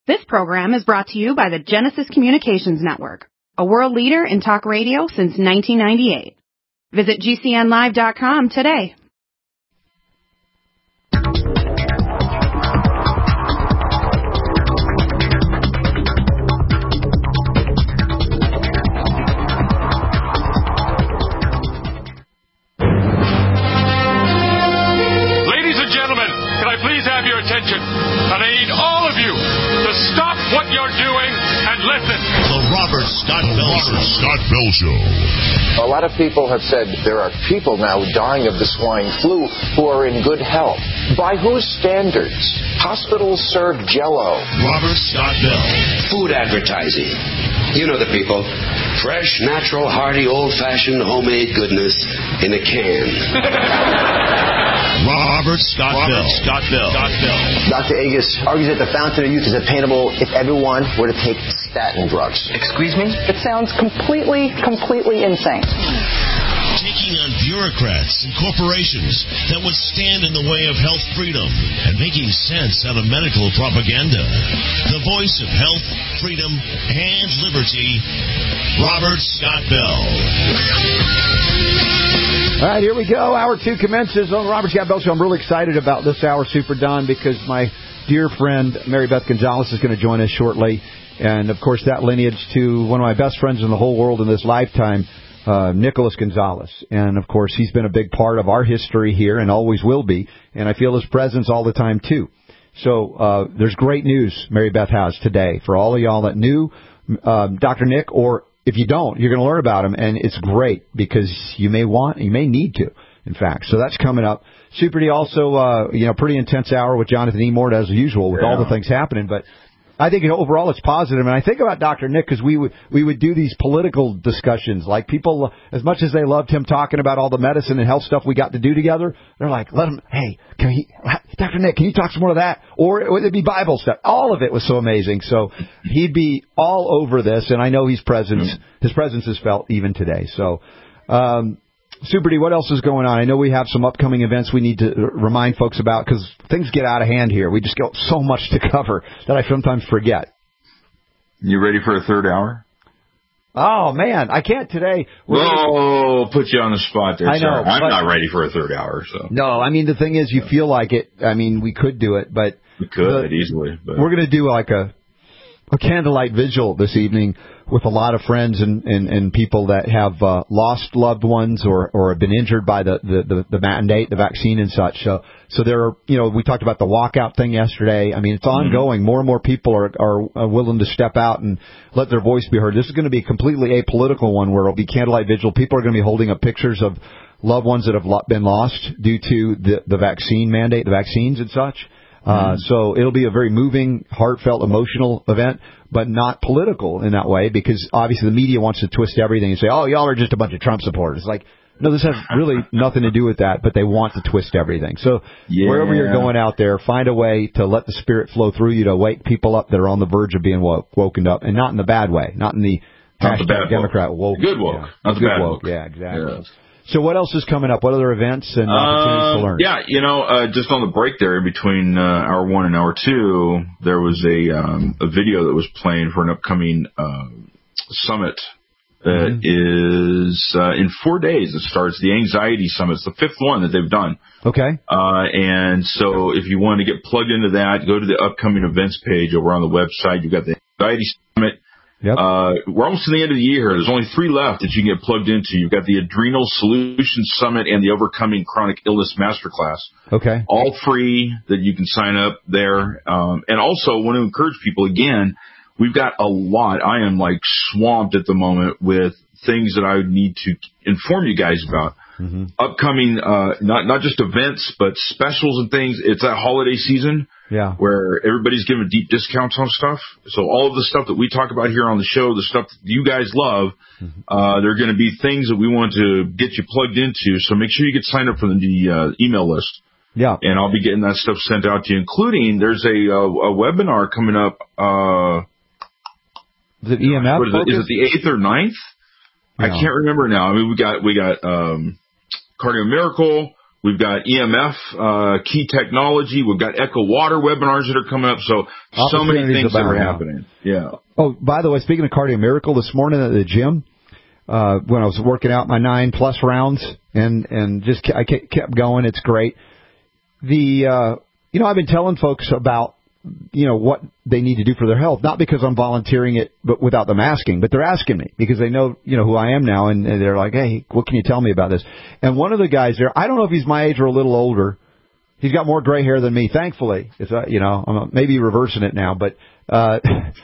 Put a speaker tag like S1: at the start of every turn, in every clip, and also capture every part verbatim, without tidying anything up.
S1: This program is brought to you by the Genesis Communications Network, a world leader in talk radio since nineteen ninety-eight. Visit G C N live dot com today.
S2: Ladies and gentlemen, can I please have your attention? And I need all of you to stop what you're doing and listen.
S3: The Robert Scott Bell Show. Scott Bell Show.
S4: A lot of people have said there are people now dying of the swine flu who are in good health. By whose standards? Hospitals serve Jell-O.
S3: Robert Scott Bell.
S5: Food advertising. You know the people. Fresh, natural, hearty, old-fashioned, homemade goodness in a can.
S3: Robert Scott Robert Bell. Scott Bell. Scott Bell.
S6: Doctor Agus argues that the fountain of youth is attainable if everyone were to take statin drugs.
S7: Excuse me? It sounds completely, completely insane.
S3: Taking on bureaucrats and corporations that would stand in the way of health freedom and making sense out of medical propaganda. The voice of health, freedom, and liberty, Robert Scott Bell.
S8: All right, here we go. Hour two commences on the Robert Scott Bell Show. I'm really excited about this hour, Super Don, because my dear friend Mary Beth Gonzalez is going to join us shortly. And, of course, that lineage to one of my best friends in the whole world in this lifetime, uh, Nicholas Gonzalez. And, of course, he's been a big part of our history here and always will be. And I feel his presence all the time, too. So uh, there's great news Mary Beth has today for all of y'all that knew uh, Doctor Nick, or if you don't, you're going to learn about him, and it's great because you may want, you may need to, in fact. So that's coming up. Super D also, uh, you know, pretty intense hour with Jonathan Emord as usual with yeah. all the things happening. But I think overall it's positive. And I think about Doctor Nick because we would we would do these political discussions. Like people, as much as they loved him talking about all the medicine and health stuff we got to do together, they're like, let him, hey, can he, Doctor Nick, can you talk some more of that? Or it would be Bible stuff. All of it was so amazing. So he'd be all over this. And I know his presence, his presence is felt even today. So, um, Super D, what else is going on? I know we have some upcoming events we need to remind folks about because things get out of hand here. We just got so much to cover that I sometimes forget.
S9: You ready for a third hour?
S8: Oh, man, I can't today.
S9: We're Whoa, gonna... put you on the spot there,
S8: I know,
S9: sir. I'm
S8: but...
S9: not ready for a third hour. So
S8: No, I mean, the thing is, you feel like it. I mean, we could do it, but...
S9: We could,
S8: the...
S9: easily. But...
S8: We're going to do like a... a candlelight vigil this evening with a lot of friends and, and, and people that have uh, lost loved ones or, or have been injured by the, the, the, the mandate, the vaccine and such. So, so there are, you know, we talked about the walkout thing yesterday. I mean, it's ongoing. Mm-hmm. More and more people are, are willing to step out and let their voice be heard. This is going to be a completely apolitical one where it'll be candlelight vigil. People are going to be holding up pictures of loved ones that have been lost due to the, the vaccine mandate, the vaccines and such. Uh, so it'll be a very moving, heartfelt, emotional event, but not political in that way because obviously the media wants to twist everything and say, oh, y'all are just a bunch of Trump supporters. It's like, no, this has really nothing to do with that, but they want to twist everything. So yeah. wherever you're going out there, find a way to let the Spirit flow through you to wake people up that are on the verge of being woke, woken up, and not in the bad way, not in the
S9: not the bad
S8: Democrat
S9: woke.
S8: woke.
S9: Good woke,
S8: yeah.
S9: not the
S8: good
S9: bad
S8: woke.
S9: woke.
S8: Yeah, exactly.
S9: Yes.
S8: So what else is coming up? What other events and opportunities
S9: uh,
S8: to learn?
S9: Yeah, you know, uh, just on the break there in between uh, hour one and hour two, there was a um, a video that was playing for an upcoming uh, summit that mm-hmm. is uh, in four days. It starts the Anxiety Summit. It's the fifth one that they've done.
S8: Okay.
S9: Uh, and so if you want to get plugged into that, go to the upcoming events page over on the website. You've got the Anxiety Summit.
S8: Yep.
S9: Uh, we're almost to the end of the year here. There's only three left that you can get plugged into. You've got the Adrenal Solutions Summit and the Overcoming Chronic Illness Masterclass.
S8: Okay.
S9: All free that you can sign up there. Um, and also want to encourage people, again, we've got a lot. I am like swamped at the moment with things that I would need to inform you guys about. Mm-hmm. Upcoming, uh, not, not just events, but specials and things. It's that holiday season.
S8: Yeah.
S9: Where everybody's giving deep discounts on stuff. So all of the stuff that we talk about here on the show, the stuff that you guys love, mm-hmm. uh, there are going to be things that we want to get you plugged into. So make sure you get signed up for the uh, email list.
S8: Yeah.
S9: And I'll be getting that stuff sent out to you, including there's a, a, a webinar coming up. Uh,
S8: is it E M F?
S9: What is, it? Is it the eighth or ninth? No. I can't remember now. I mean, we got, we got, um, Cardio Miracle. We've got E M F, uh, key technology. We've got Echo Water webinars that are coming up. So, so many things that are happening. Yeah.
S8: Oh, by the way, speaking of Cardio Miracle, this morning at the gym, uh, when I was working out my nine plus rounds and, and just I kept going, it's great. The, uh, you know, I've been telling folks about, you know, what they need to do for their health, not because I'm volunteering it, but without them asking, but they're asking me because they know, you know, who I am now. And, and they're like, hey, what can you tell me about this? And one of the guys there, I don't know if he's my age or a little older. He's got more gray hair than me, thankfully. It's, uh, you know, I'm maybe reversing it now, but, uh,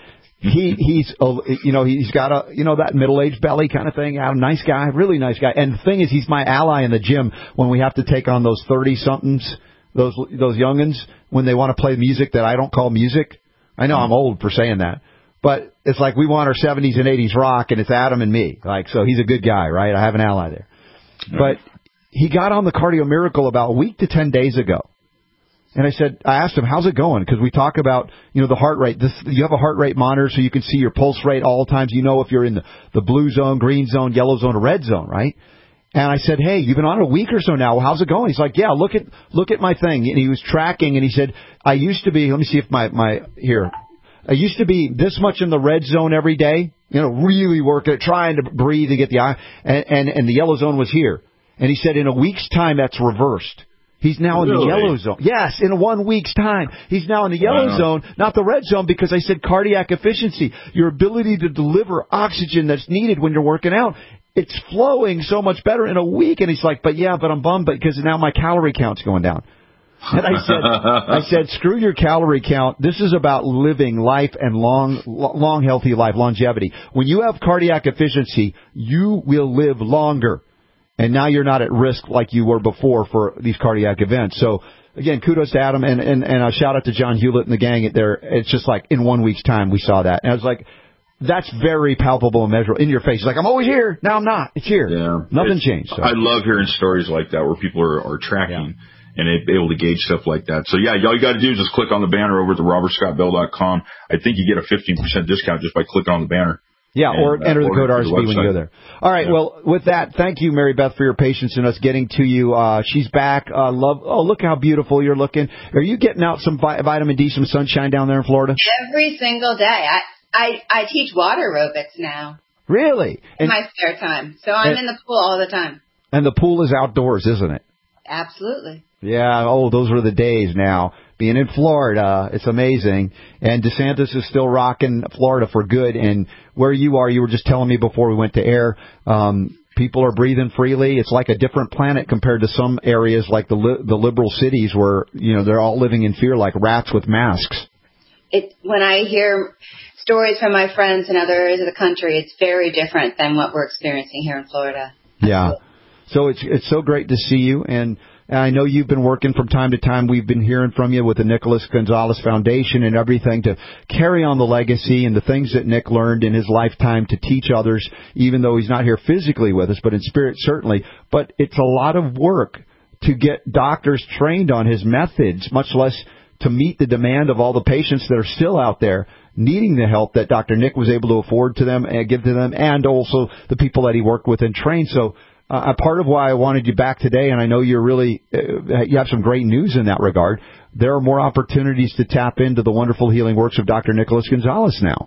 S8: he, he's, you know, he's got a, you know, that middle-aged belly kind of thing. Yeah, nice guy, really nice guy. And the thing is, he's my ally in the gym when we have to take on those thirty-somethings, those, those youngins, when they want to play music that I don't call music. I know I'm old for saying that, but it's like we want our seventies and eighties rock, and it's Adam and me. Like, so he's a good guy, right? I have an ally there. But he got on the Cardio Miracle about a week to ten days ago. And I said, I asked him, how's it going? Because we talk about, you know, the heart rate. This, you have a heart rate monitor so you can see your pulse rate all the times. You know if you're in the, the blue zone, green zone, yellow zone, or red zone, right? And I said, hey, you've been on it a week or so now. Well, how's it going? He's like, yeah, look at look at my thing. And he was tracking, and he said, I used to be, let me see if my, my here. I used to be this much in the red zone every day, you know, really working, trying to breathe to get the eye, and, and, and the yellow zone was here. And he said, in a week's time, that's reversed. He's now in really? the yellow zone. Yes, in one week's time. He's now in the yellow wow. zone, not the red zone, because I said cardiac efficiency, your ability to deliver oxygen that's needed when you're working out. It's flowing so much better in a week. And he's like, but yeah, but I'm bummed because now my calorie count's going down. And I said, I said, screw your calorie count. This is about living life and long, long, healthy life, longevity. When you have cardiac efficiency, you will live longer. And now you're not at risk like you were before for these cardiac events. So, again, kudos to Adam, and, and, and a shout out to John Hewlett and the gang there. It's just like in one week's time we saw that. And I was like, that's very palpable and measurable in your face. It's like, I'm always here. Now I'm not. It's here. Yeah, Nothing it's, changed. So.
S9: I love hearing stories like that where people are, are tracking yeah. and able to gauge stuff like that. So, yeah, all you got to do is just click on the banner over at the robert scott bell dot com. I think you get a fifteen percent discount just by clicking on the banner.
S8: Yeah, and, or uh, enter the code R S P when you go there. All right, yeah. Well, with that, thank you, Mary Beth, for your patience in us getting to you. Uh, she's back. Uh, love. Oh, look how beautiful you're looking. Are you getting out some vi- vitamin D, some sunshine down there in Florida?
S10: Every single day. I I, I teach water aerobics now.
S8: Really?
S10: In and, my spare time. So I'm and, in the pool all the time.
S8: And the pool is outdoors, isn't it?
S10: Absolutely.
S8: Yeah, oh, those were the days now. Being in Florida, it's amazing. And DeSantis is still rocking Florida for good. And where you are, you were just telling me before we went to air, um, people are breathing freely. It's like a different planet compared to some areas like the li- the liberal cities where, you know, they're all living in fear like rats with masks.
S10: It, when I hear stories from my friends in other areas of the country, it's very different than what we're experiencing here in Florida.
S8: Yeah. So it's it's so great to see you. And And I know you've been working from time to time. We've been hearing from you with the Nicholas Gonzalez Foundation and everything to carry on the legacy and the things that Nick learned in his lifetime to teach others, even though he's not here physically with us, but in spirit certainly. But it's a lot of work to get doctors trained on his methods, much less to meet the demand of all the patients that are still out there needing the help that Doctor Nick was able to afford to them and give to them, and also the people that he worked with and trained. So Uh, part of why I wanted you back today, and I know you're really, uh, you have some great news in that regard, there are more opportunities to tap into the wonderful healing works of Doctor Nicholas Gonzalez now.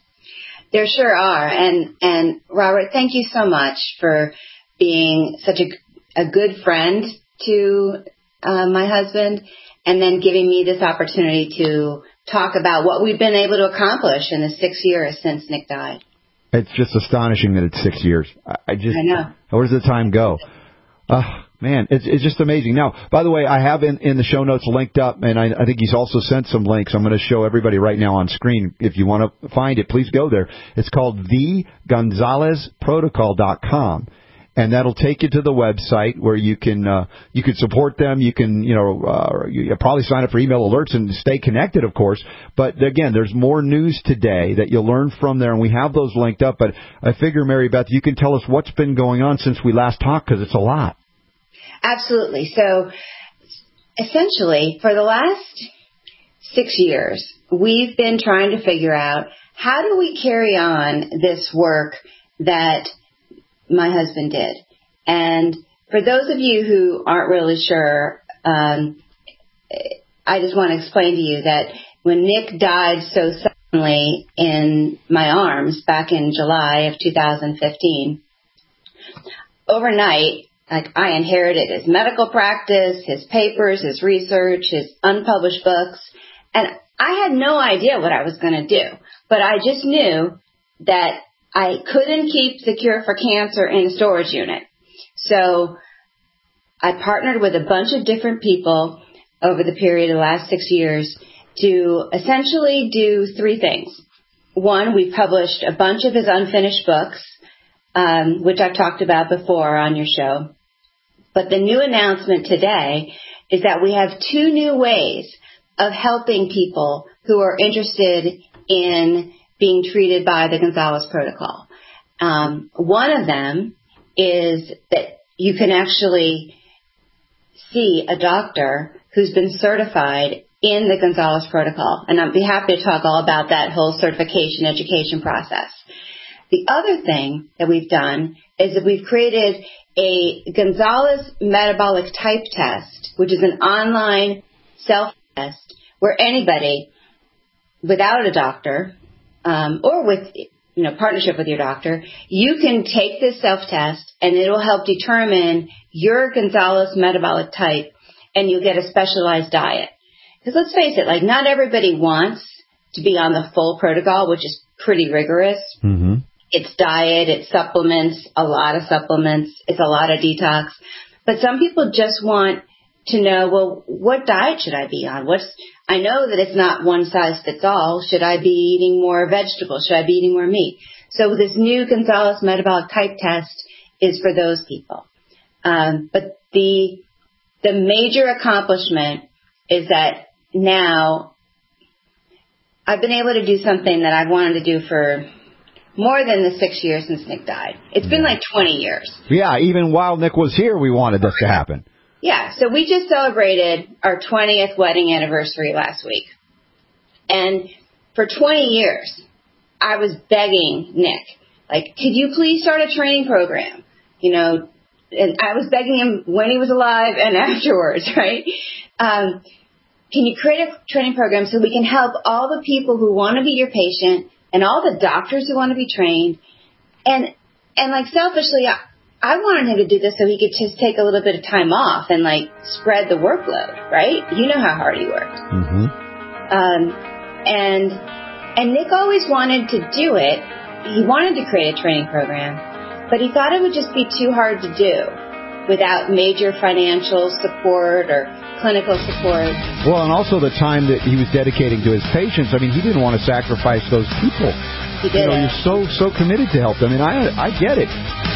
S10: There sure are. And, and Robert, thank you so much for being such a, a good friend to uh, my husband, and then giving me this opportunity to talk about what we've been able to accomplish in the six years since Nick died.
S8: It's just astonishing that it's six years. I just,
S10: I know.
S8: Where does the time go? Uh, man, it's it's just amazing. Now, by the way, I have in, in the show notes linked up, and I, I think he's also sent some links. I'm going to show everybody right now on screen. If you want to find it, please go there. It's called the gonzalez protocol dot com. And that'll take you to the website where you can uh, you can support them. You can you know uh, you probably sign up for email alerts and stay connected, of course. But again, there's more news today that you'll learn from there, and we have those linked up. But I figure, Mary Beth, you can tell us what's been going on since we last talked, because it's a lot.
S10: Absolutely. So essentially, for the last six years, we've been trying to figure out how do we carry on this work that my husband did. And for those of you who aren't really sure, um, I just want to explain to you that when Nick died so suddenly in my arms back in July of two thousand fifteen, overnight, like I inherited his medical practice, his papers, his research, his unpublished books, and I had no idea what I was going to do, but I just knew that I couldn't keep the cure for cancer in a storage unit. So I partnered with a bunch of different people over the period of the last six years to essentially do three things. One, we published a bunch of his unfinished books, um, which I've talked about before on your show. But the new announcement today is that we have two new ways of helping people who are interested in being treated by the Gonzalez Protocol. Um, one of them is that you can actually see a doctor who's been certified in the Gonzalez Protocol. And I'd be happy to talk all about that whole certification education process. The other thing that we've done is that we've created a Gonzalez metabolic type test, which is an online self-test where anybody without a doctor um, or with you know partnership with your doctor, you can take this self-test and it will help determine your Gonzalez metabolic type, and you'll get a specialized diet. Because let's face it, like not everybody wants to be on the full protocol, which is pretty rigorous.
S8: Mm-hmm.
S10: It's diet, it's supplements, a lot of supplements, it's a lot of detox. But some people just want to know, well, what diet should I be on? What's I know that it's not one size fits all. Should I be eating more vegetables? Should I be eating more meat? So this new Gonzalez metabolic type test is for those people. Um, but the the major accomplishment is that now I've been able to do something that I've wanted to do for more than the six years since Nick died. It's been like twenty years.
S8: Yeah, even while Nick was here, we wanted this to happen.
S10: Yeah, so we just celebrated our twentieth wedding anniversary last week. And for twenty years, I was begging Nick, like, could you please start a training program? You know, and I was begging him when he was alive and afterwards, right? Um, can you create a training program so we can help all the people who want to be your patient and all the doctors who want to be trained? And, and like selfishly, I, I wanted him to do this so he could just take a little bit of time off and like spread the workload, right? You know how hard he worked.
S8: Mm-hmm.
S10: Um, and, and Nick always wanted to do it. He wanted to create a training program, but he thought it would just be too hard to do without major financial support or clinical support.
S8: Well, and also the time that he was dedicating to his patients. I mean, he didn't want to sacrifice those people.
S10: He did.
S8: You know, you're so, so committed to help them. I mean, I, I get it.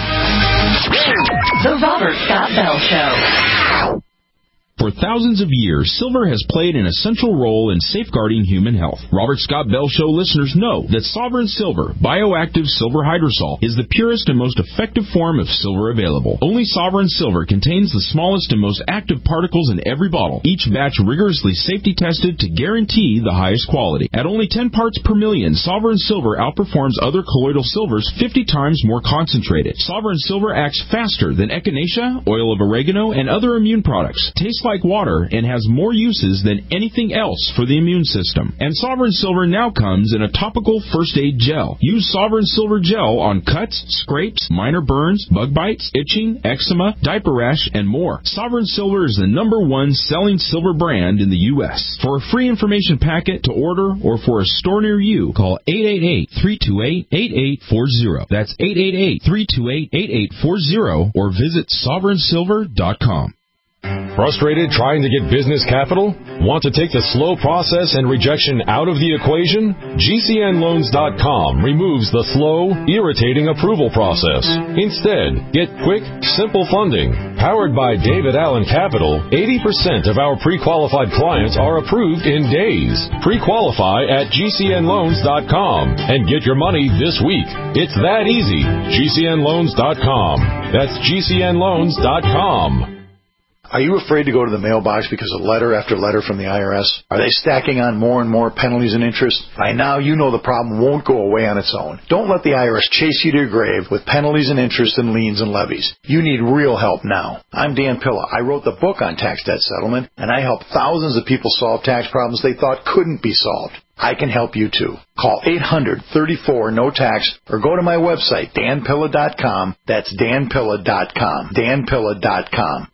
S11: The Robert Scott Bell Show.
S12: For thousands of years, silver has played an essential role in safeguarding human health. Robert Scott Bell Show listeners know that Sovereign Silver, bioactive silver hydrosol, is the purest and most effective form of silver available. Only Sovereign Silver contains the smallest and most active particles in every bottle, each batch rigorously safety tested to guarantee the highest quality. At only ten parts per million, Sovereign Silver outperforms other colloidal silvers fifty times more concentrated. Sovereign Silver acts faster than echinacea, oil of oregano, and other immune products. Tastes like water and has more uses than anything else for the immune system. And Sovereign Silver now comes in a topical first aid gel. Use Sovereign Silver gel on cuts, scrapes, minor burns, bug bites, itching, eczema, diaper rash, and more. Sovereign Silver is the number one selling silver brand in the U S For a free information packet to order or for a store near you, call eight eight eight, three two eight, eight eight four zero. That's eight eight eight, three two eight, eight eight four zero or visit sovereign silver dot com.
S13: Frustrated trying to get business capital? Want to take the slow process and rejection out of the equation? G C N loans dot com removes the slow, irritating approval process. Instead, get quick, simple funding. Powered by David Allen Capital, eighty percent of our pre-qualified clients are approved in days. Pre-qualify at G C N loans dot com and get your money this week. It's that easy. G C N loans dot com. That's G C N loans dot com.
S14: Are you afraid to go to the mailbox because of letter after letter from the I R S? Are they stacking on more and more penalties and interest? By now, you know the problem won't go away on its own. Don't let the I R S chase you to your grave with penalties and interest and liens and levies. You need real help now. I'm Dan Pilla. I wrote the book on tax debt settlement, and I help thousands of people solve tax problems they thought couldn't be solved. I can help you too. Call eight hundred, thirty-four, no tax or go to my website, dan pilla dot com. That's dan pilla dot com. dan pilla dot com.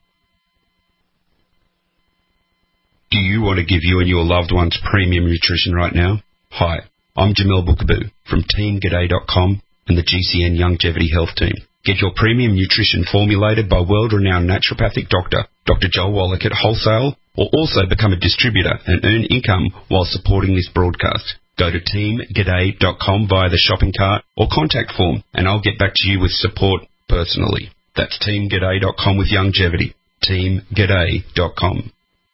S15: Do you want to give you and your loved ones premium nutrition right now? Hi, I'm Jamel Bookaboo from team g'day dot com and the G C N Longevity Health Team. Get your premium nutrition formulated by world-renowned naturopathic doctor, Doctor Joel Wallach at Wholesale, or also become a distributor and earn income while supporting this broadcast. Go to team g'day dot com via the shopping cart or contact form, and I'll get back to you with support personally. That's team g'day dot com with longevity. team g'day dot com.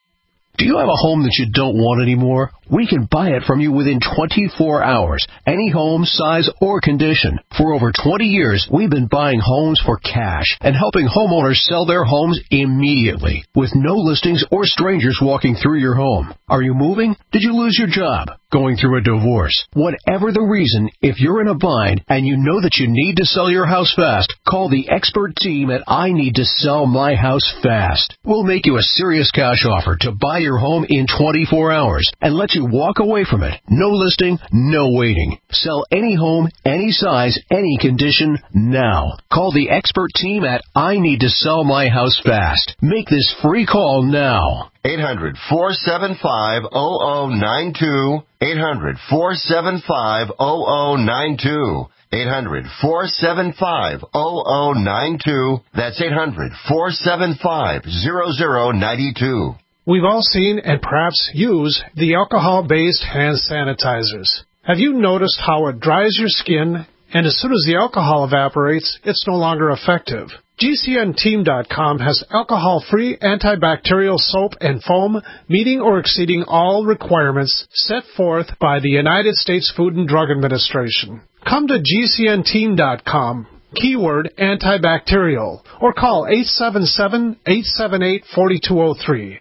S16: Do you have a home that you don't want anymore? We can buy it from you within twenty-four hours. Any home, size, or condition. For over twenty years, we've been buying homes for cash and helping homeowners sell their homes immediately with no listings or strangers walking through your home. Are you moving? Did you lose your job? Going through a divorce? Whatever the reason, if you're in a bind and you know that you need to sell your house fast, call the expert team at I Need to Sell My House Fast. We'll make you a serious cash offer to buy your home in twenty-four hours and let you walk away from it. No listing, no waiting. Sell any home, any size, any condition, now. Call the expert team at I Need to Sell My House Fast. Make this free call now.
S17: eight hundred, four seven five, zero zero nine two. eight hundred, four seven five, zero zero nine two. eight hundred, four seven five, zero zero nine two. That's eight hundred, four seven five, zero zero nine two.
S18: We've all seen and perhaps use the alcohol-based hand sanitizers. Have you noticed how it dries your skin, and as soon as the alcohol evaporates, it's no longer effective? G C N team dot com has alcohol-free antibacterial soap and foam meeting or exceeding all requirements set forth by the United States Food and Drug Administration. Come to G C N team dot com, keyword antibacterial, or call eight seven seven, eight seven eight, four two zero three.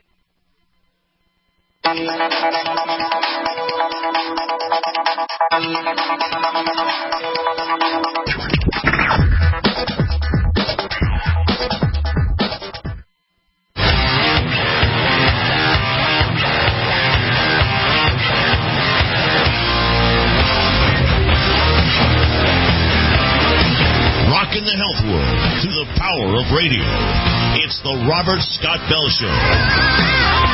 S3: Rocking the health world through the power of radio. It's the Robert Scott Bell Show.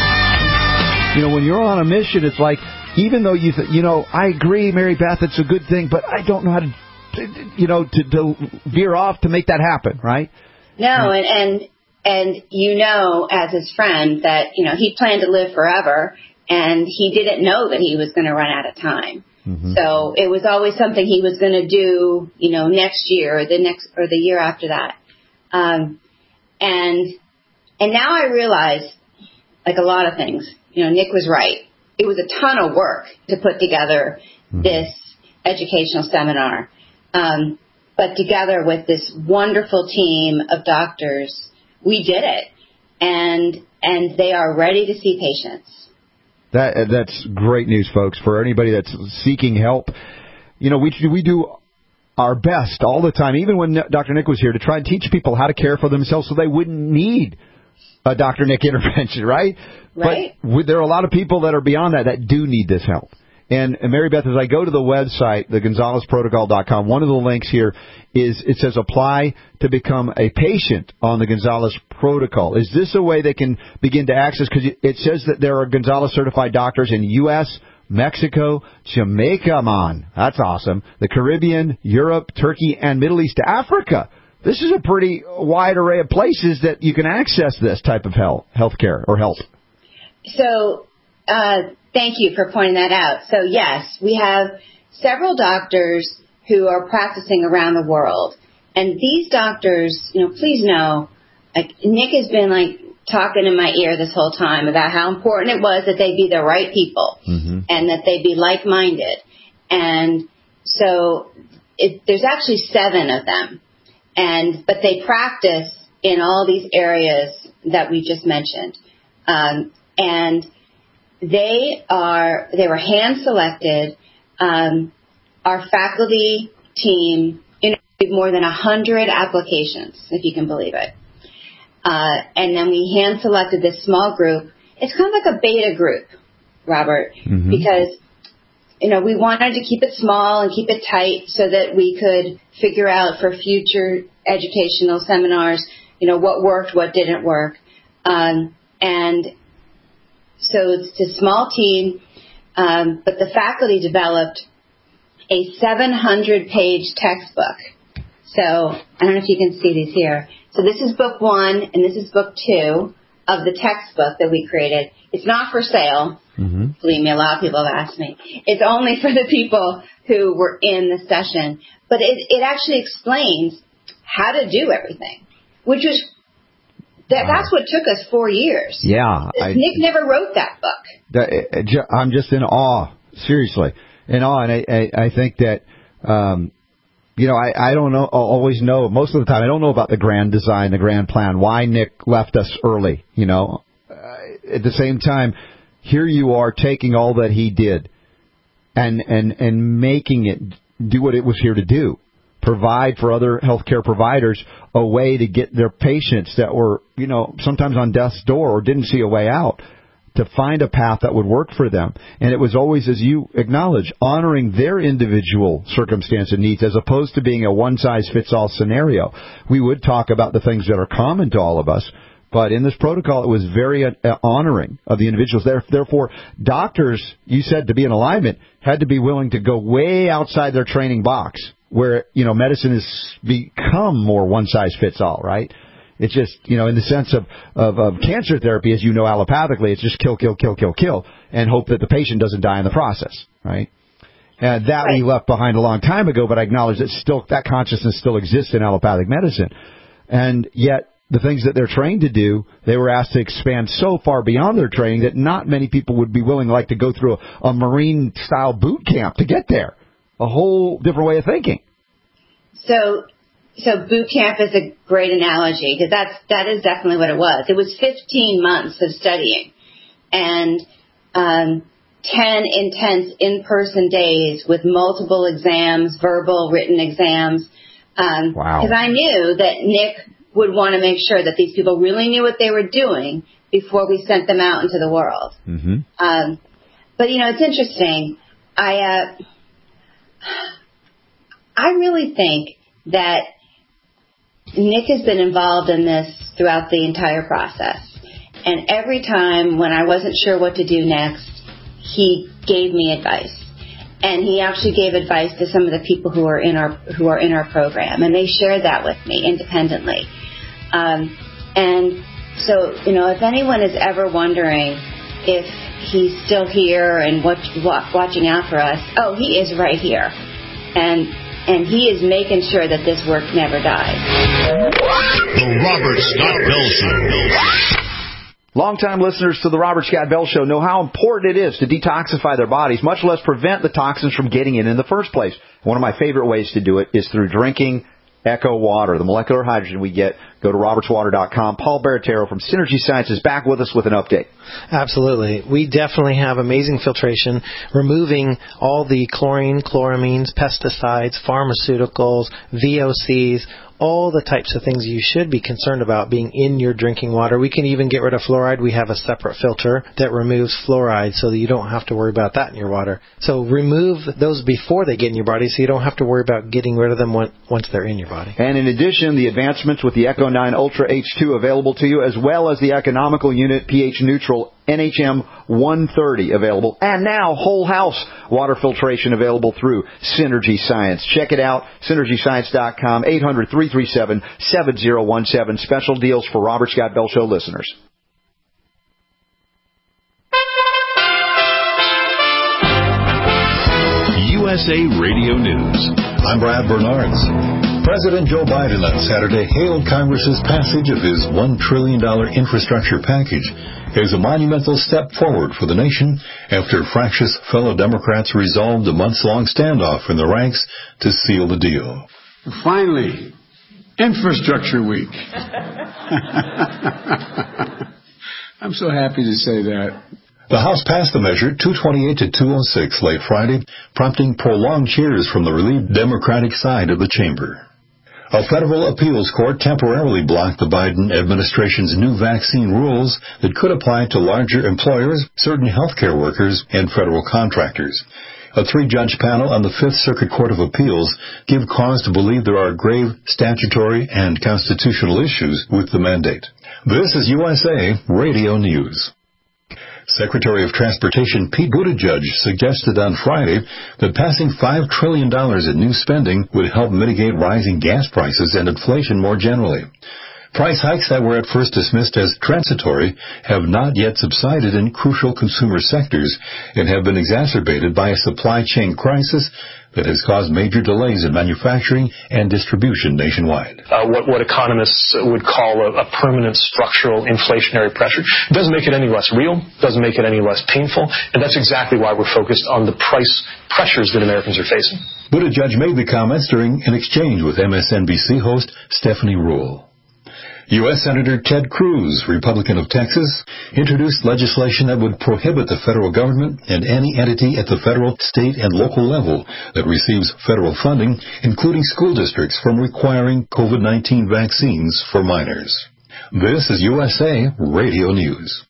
S8: You know, when you're on a mission, it's like, even though you, th- you know, I agree, Mary Beth, it's a good thing, but I don't know how to, you know, to, to veer off to make that happen, right?
S10: No, and, and and you know, as his friend, that, you know, he planned to live forever, and he didn't know that he was going to run out of time. Mm-hmm. So it was always something he was going to do, you know, next year or the next or the year after that. Um, and and now I realize, like a lot of things, you know, Nick was right. It was a ton of work to put together mm-hmm. this educational seminar. Um, but together with this wonderful team of doctors, we did it. And and they are ready to see patients.
S8: That That's great news, folks, for anybody that's seeking help. You know, we we do our best all the time, even when Doctor Nick was here, to try and teach people how to care for themselves so they wouldn't need a Doctor Nick intervention, right?
S10: Right.
S8: But there are a lot of people that are beyond that that do need this help. And, and Mary Beth, as I go to the website, the gonzales protocol dot com, one of the links here is, it says apply to become a patient on the Gonzales Protocol. Is this a way they can begin to access? Because it says that there are Gonzales certified doctors in U S, Mexico, Jamaica, man. That's awesome. The Caribbean, Europe, Turkey, and Middle East, Africa. This is a pretty wide array of places that you can access this type of health, health care or help.
S10: So, uh, thank you for pointing that out. So, yes, we have several doctors who are practicing around the world. And these doctors, you know, please know, like, Nick has been, like, talking in my ear this whole time about how important it was that they be the right people mm-hmm. and that they be like-minded. And so it, there's actually seven of them. And but they practice in all these areas that we just mentioned. Um, and they are, they were hand-selected. Um, our faculty team interviewed more than one hundred applications, if you can believe it. Uh, and then we hand-selected this small group. It's kind of like a beta group, Robert, mm-hmm. because, you know, we wanted to keep it small and keep it tight so that we could figure out for future educational seminars, you know, what worked, what didn't work. Um, and so it's a small team, um, but the faculty developed a seven hundred page textbook. So I don't know if you can see these here. So this is book one and this is book two of the textbook that we created. It's not for sale. Mm-hmm. Believe me, a lot of people have asked me. It's only for the people who were in the session. But it, it actually explains how to do everything, which was, that, wow. that's what took us four years.
S8: Yeah. I,
S10: Nick never wrote that book.
S8: That, I'm just in awe, seriously, in awe. And I, I, I think that, um, you know, I, I don't know, always know, most of the time, I don't know about the grand design, the grand plan, why Nick left us early, you know. Uh, at the same time, here you are taking all that he did and, and, and making it do what it was here to do. Provide for other healthcare providers a way to get their patients that were, you know, sometimes on death's door or didn't see a way out, to find a path that would work for them. And it was always, as you acknowledge, honoring their individual circumstance and needs as opposed to being a one-size-fits-all scenario. We would talk about the things that are common to all of us, but in this protocol, it was very uh, honoring of the individuals. Therefore, doctors, you said, to be in alignment, had to be willing to go way outside their training box, where, you know, medicine has become more one-size-fits-all, right? It's just, you know, in the sense of, of, of cancer therapy, as you know, allopathically, it's just kill, kill, kill, kill, kill, and hope that the patient doesn't die in the process, right? And that right. we left behind a long time ago, but I acknowledge that still that consciousness still exists in allopathic medicine. And yet, the things that they're trained to do, they were asked to expand so far beyond their training that not many people would be willing, like, to go through a, a Marine-style boot camp to get there. A whole different way of thinking.
S10: So... So boot camp is a great analogy because that's that is definitely what it was. It was fifteen months of studying and um, ten intense in-person days with multiple exams, verbal, written exams. Um,
S8: wow.
S10: Because I knew that Nick would want to make sure that these people really knew what they were doing before we sent them out into the world.
S8: Mm-hmm.
S10: Um, but, you know, it's interesting. I uh, I really think that Nick has been involved in this throughout the entire process. And every time when I wasn't sure what to do next, he gave me advice. And he actually gave advice to some of the people who are in our who are in our program. And they shared that with me independently. Um, and so, you know, if anyone is ever wondering if he's still here and watch, watching out for us, oh, he is right here. And And he is making sure that this work never dies.
S3: The Robert Scott Bell Show.
S8: Longtime listeners to the Robert Scott Bell Show know how important it is to detoxify their bodies, much less prevent the toxins from getting in in the first place. One of my favorite ways to do it is through drinking Echo Water, the molecular hydrogen we get. Go to roberts water dot com. Paul Baratero from Synergy Science is back with us with an update.
S19: Absolutely. We definitely have amazing filtration, removing all the chlorine, chloramines, pesticides, pharmaceuticals, V O Cs, all the types of things you should be concerned about being in your drinking water. We can even get rid of fluoride. We have a separate filter that removes fluoride so that you don't have to worry about that in your water. So remove those before they get in your body so you don't have to worry about getting rid of them once they're in your body.
S8: And in addition, the advancements with the Echo nine Ultra H two available to you, as well as the economical unit pH neutral N H M one thirty available, and now whole house water filtration available through Synergy Science. Check it out, synergy science dot com, eight hundred, three three seven, seven zero one seven. Special deals for Robert Scott Bell Show listeners.
S3: U S A Radio News.
S20: I'm Brad Bernards. President Joe Biden on Saturday hailed Congress's passage of his one trillion dollars infrastructure package as a monumental step forward for the nation after fractious fellow Democrats resolved a months-long standoff in the ranks to seal the deal.
S21: Finally, Infrastructure Week. I'm so happy to say that.
S20: The House passed the measure two twenty-eight to two oh six late Friday, prompting prolonged cheers from the relieved Democratic side of the chamber. A federal appeals court temporarily blocked the Biden administration's new vaccine rules that could apply to larger employers, certain healthcare workers, and federal contractors. A three-judge panel on the Fifth Circuit Court of Appeals give cause to believe there are grave statutory and constitutional issues with the mandate. This is U S A Radio News. Secretary of Transportation Pete Buttigieg suggested on Friday that passing five trillion dollars in new spending would help mitigate rising gas prices and inflation more generally. Price hikes that were at first dismissed as transitory have not yet subsided in crucial consumer sectors and have been exacerbated by a supply chain crisis that has caused major delays in manufacturing and distribution nationwide.
S22: Uh, what, what economists would call a, a permanent structural inflationary pressure. It doesn't make it any less real, doesn't make it any less painful, and that's exactly why we're focused on the price pressures that Americans are facing.
S20: Buttigieg made the comments during an exchange with M S N B C host Stephanie Ruhle. U S Senator Ted Cruz, Republican of Texas, introduced legislation that would prohibit the federal government and any entity at the federal, state, and local level that receives federal funding, including school districts, from requiring COVID nineteen vaccines for minors. This is U S A Radio News.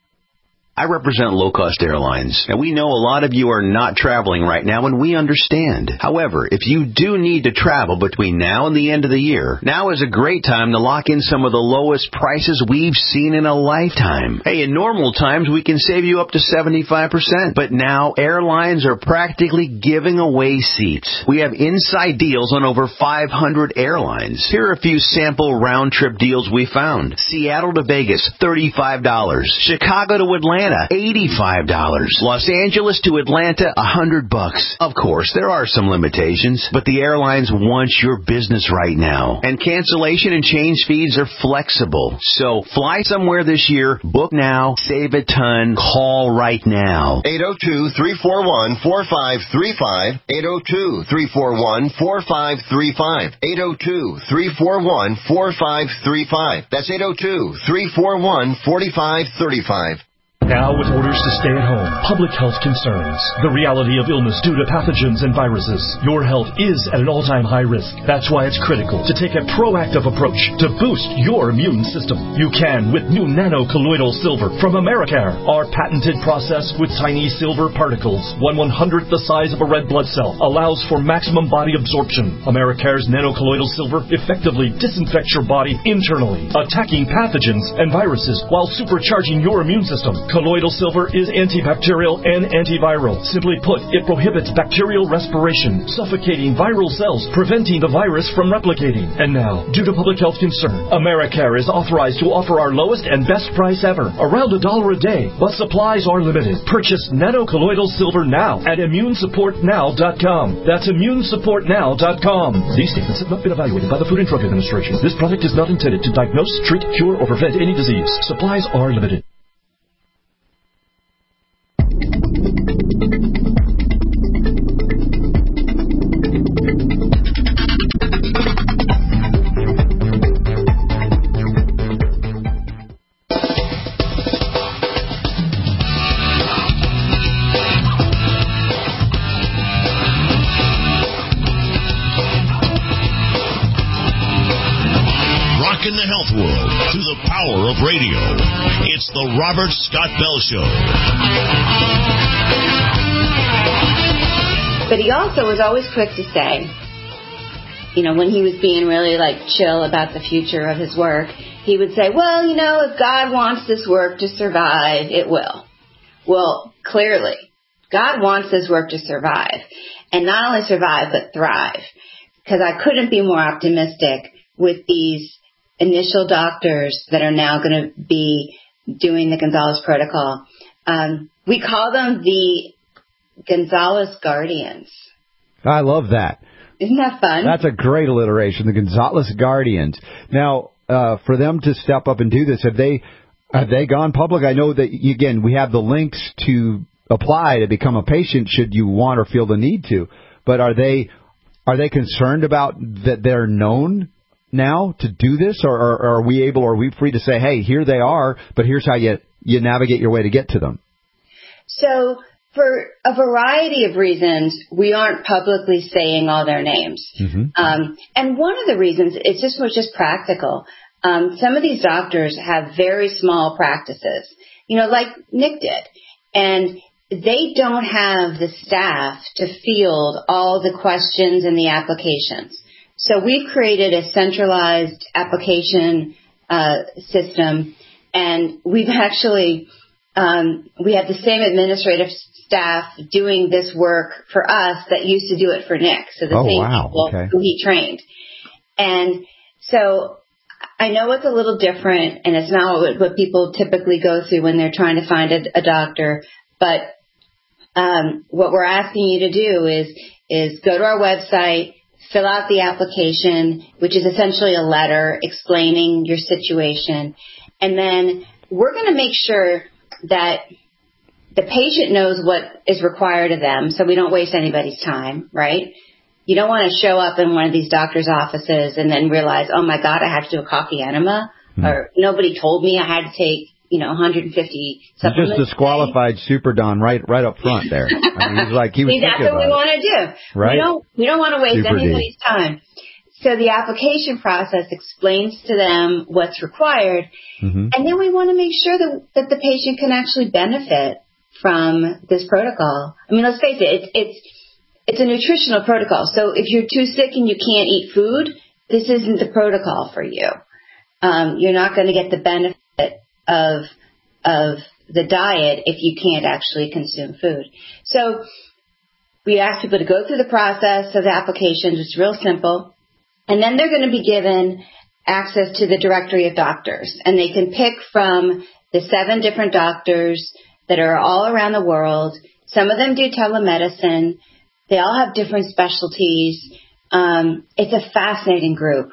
S23: I represent low-cost airlines, and we know a lot of you are not traveling right now, and we understand. However, if you do need to travel between now and the end of the year, now is a great time to lock in some of the lowest prices we've seen in a lifetime. Hey, in normal times, we can save you up to seventy-five percent, but now airlines are practically giving away seats. We have inside deals on over five hundred airlines. Here are a few sample round-trip deals we found. Seattle to Vegas, thirty-five dollars. Chicago to Atlanta, eighty-five dollars. Los Angeles to Atlanta, one hundred bucks. Of course, there are some limitations, but the airlines want your business right now. And cancellation and change fees are flexible. So fly somewhere this year, book now, save a ton, call right now.
S17: eight oh two, three four one, four five three five. eight oh two, three four one, four five three five. eight oh two, three four one, four five three five. That's eight oh two, three four one, four five three five.
S24: Now with orders to stay at home, public health concerns, the reality of illness due to pathogens and viruses, your health is at an all-time high risk. That's why it's critical to take a proactive approach to boost your immune system. You can with new nano-colloidal silver from Americare, our patented process with tiny silver particles, one one-hundredth the size of a red blood cell, allows for maximum body absorption. Americare's nano-colloidal silver effectively disinfects your body internally, attacking pathogens and viruses while supercharging your immune system. Colloidal silver is antibacterial and antiviral. Simply put, it prohibits bacterial respiration, suffocating viral cells, preventing the virus from replicating. And now, due to public health concern, Americare is authorized to offer our lowest and best price ever, around a dollar a day, but supplies are limited. Purchase nano-colloidal silver now at immune support now dot com. That's immune support now dot com. These statements have not been evaluated by the Food and Drug Administration. This product is not intended to diagnose, treat, cure, or prevent any disease. Supplies are limited.
S3: In the health world through the power of radio. It's the Robert Scott Bell Show.
S10: But he also was always quick to say, you know, when he was being really like chill about the future of his work, he would say, well, you know, if God wants this work to survive, it will. Well, clearly, God wants this work to survive. And not only survive, but thrive. Because I couldn't be more optimistic with these initial doctors that are now going to be doing the Gonzalez protocol. Um, we call them the Gonzalez Guardians.
S8: I love that.
S10: Isn't that fun?
S8: That's a great alliteration, the Gonzalez Guardians. Now, uh, for them to step up and do this, have they have they gone public? I know that, again, we have the links to apply to become a patient should you want or feel the need to. But are they are they concerned about that they're known now to do this, or, or, or are we able, or are we free to say, hey, here they are, but here's how you, you navigate your way to get to them?
S10: So for a variety of reasons, we aren't publicly saying all their names. Mm-hmm. Um, and one of the reasons, it's just was just practical. Um, some of these doctors have very small practices, you know, like Nick did. And they don't have the staff to field all the questions and the applications. So we've created a centralized application uh, system, and we've actually um, we have the same administrative staff doing this work for us that used to do it for Nick. So the
S8: oh,
S10: same
S8: wow.
S10: people
S8: okay.
S10: who he trained. And so I know it's a little different, and it's not what, what people typically go through when they're trying to find a, a doctor. But um, what we're asking you to do is is go to our website, fill out the application, which is essentially a letter explaining your situation, and then we're going to make sure that the patient knows what is required of them, so we don't waste anybody's time, right? You don't want to show up in one of these doctor's offices and then realize, oh, my God, I have to do a coffee enema, mm. or nobody told me I had to take, you know, one hundred fifty supplements.
S8: You just disqualified Super Don right right up front there. I mean, he's like, he was
S10: See, that's what we
S8: it.
S10: want to do.
S8: Right?
S10: We don't, we don't want to waste
S8: Super
S10: anybody's
S8: D.
S10: time. So the application process explains to them what's required, mm-hmm. and then we want to make sure that, that the patient can actually benefit from this protocol. I mean, let's face it, it's, it's, it's a nutritional protocol. So if you're too sick and you can't eat food, this isn't the protocol for you. Um, you're not going to get the benefit of, of the diet if you can't actually consume food. So we ask people to go through the process of the applications. It's real simple. And then they're going to be given access to the directory of doctors. And they can pick from the seven different doctors that are all around the world. Some of them do telemedicine. They all have different specialties. Um, it's a fascinating group.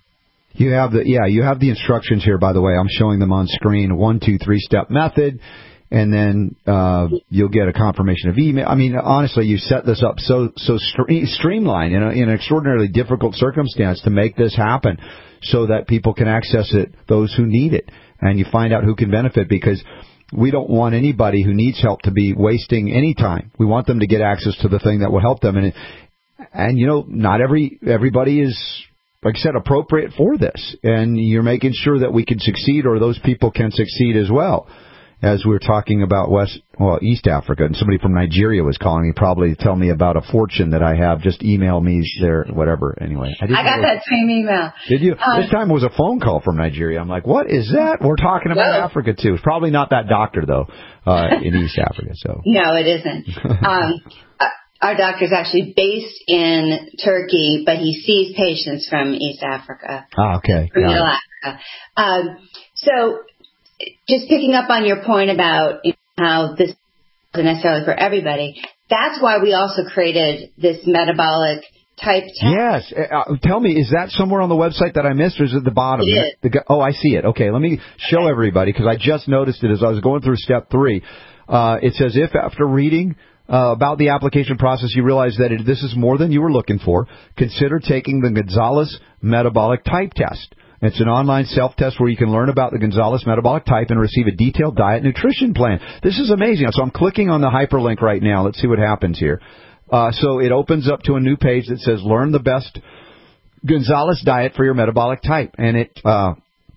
S8: You have the yeah, you have the instructions here, by the way. I'm showing them on screen. One, two, three step method. And then uh, you'll get a confirmation of email. I mean, honestly, you set this up so so stre- streamlined in, a, in an extraordinarily difficult circumstance to make this happen so that people can access it, those who need it, and you find out who can benefit, because we don't want anybody who needs help to be wasting any time. We want them to get access to the thing that will help them. And, and you know, not every everybody is, like I said, appropriate for this. And you're making sure that we can succeed, or those people can succeed as well. As we were talking about West, well, East Africa, and somebody from Nigeria was calling me, probably to tell me about a fortune that I have. Just email me there, whatever. Anyway, I, didn't
S10: I got that same email.
S8: Did you?
S10: Um,
S8: this time it was a phone call from Nigeria. I'm like, what is that? We're talking about
S10: no.
S8: Africa too. It's probably not that doctor though uh, in East Africa. So
S10: no, it isn't. um, our doctor's actually based in Turkey, but he sees patients from East Africa.
S8: Ah, okay.
S10: From
S8: Got
S10: Middle
S8: it.
S10: Africa. Um, so. Just picking up on your point about, you know, how this isn't necessarily for everybody, that's why we also created this metabolic type test.
S8: Yes. Uh, tell me, is that somewhere on the website that I missed, or is it at the bottom?
S10: It is.
S8: The, oh, I see it. Okay, let me show okay. everybody, because I just noticed it as I was going through step three. Uh, it says, if after reading uh, about the application process you realize that it, this is more than you were looking for, consider taking the Gonzalez Metabolic Type Test. It's an online self-test where you can learn about the Gonzalez metabolic type and receive a detailed diet nutrition plan. This is amazing. So I'm clicking on the hyperlink right now. Let's see what happens here. Uh, so it opens up to a new page that says, learn the best Gonzalez diet for your metabolic type. And it uh,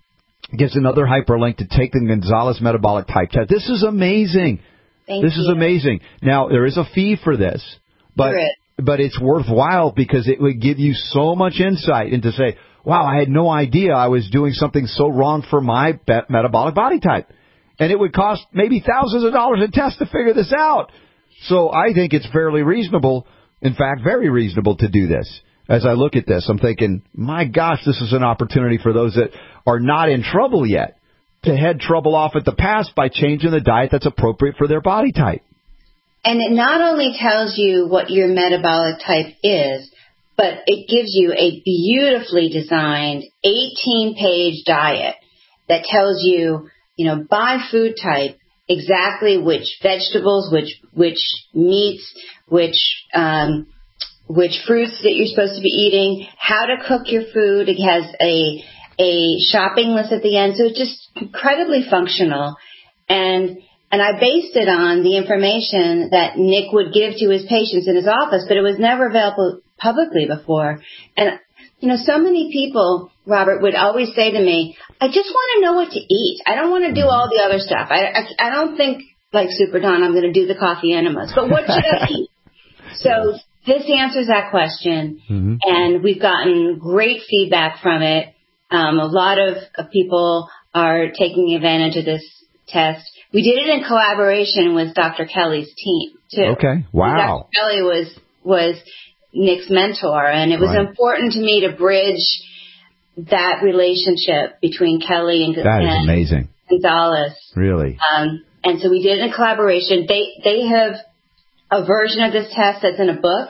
S8: gives another hyperlink to take the Gonzalez metabolic type test. This is amazing.
S10: Thank
S8: this
S10: you.
S8: is amazing. Now, there is a fee for this, but but it's worthwhile, because it would give you so much insight into, say, wow, I had no idea I was doing something so wrong for my metabolic body type. And it would cost maybe thousands of dollars a test to figure this out. So I think it's fairly reasonable, in fact, very reasonable to do this. As I look at this, I'm thinking, my gosh, this is an opportunity for those that are not in trouble yet to head trouble off at the pass by changing the diet that's appropriate for their body type.
S10: And it not only tells you what your metabolic type is, but it gives you a beautifully designed eighteen-page diet that tells you, you know, by food type, exactly which vegetables, which which meats, which um, which fruits that you're supposed to be eating, how to cook your food. It has a a shopping list at the end, so it's just incredibly functional. And and I based it on the information that Nick would give to his patients in his office, but it was never available publicly before. And, you know, so many people, Robert, would always say to me, I just want to know what to eat. I don't want to do all the other stuff. I, I, I don't think, like Super Don, I'm going to do the coffee enemas, but what should I eat? So this answers that question, mm-hmm. and we've gotten great feedback from it. Um, a lot of, of people are taking advantage of this test. We did it in collaboration with Doctor Kelly's team, too.
S8: Okay, wow.
S10: Doctor Kelly was was Nick's mentor, and it was right. important to me to bridge that relationship between Kelly and,
S8: that is
S10: and
S8: amazing.
S10: Gonzalez.
S8: Really?
S10: Um, and so we did it in collaboration. They they have a version of this test that's in a book,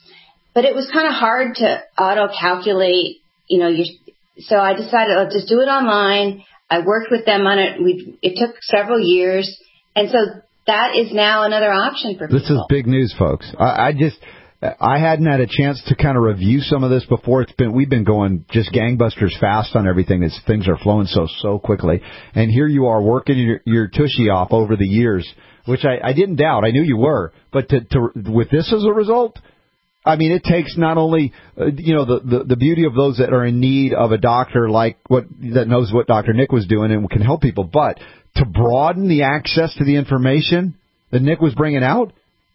S10: but it was kind of hard to auto-calculate, you know, your, so I decided I'll just do it online. I worked with them on it. We It took several years, and so that is now another option for people.
S8: This is big news, folks. I, I just, I hadn't had a chance to kind of review some of this before. It's been, we've been going just gangbusters fast on everything. It's, things are flowing so, so quickly. And here you are working your, your tushy off over the years, which I, I didn't doubt. I knew you were. But to, to, with this as a result, I mean, it takes not only, uh, you know, the, the, the beauty of those that are in need of a doctor like what that knows what Doctor Nick was doing and can help people, but to broaden the access to the information that Nick was bringing out,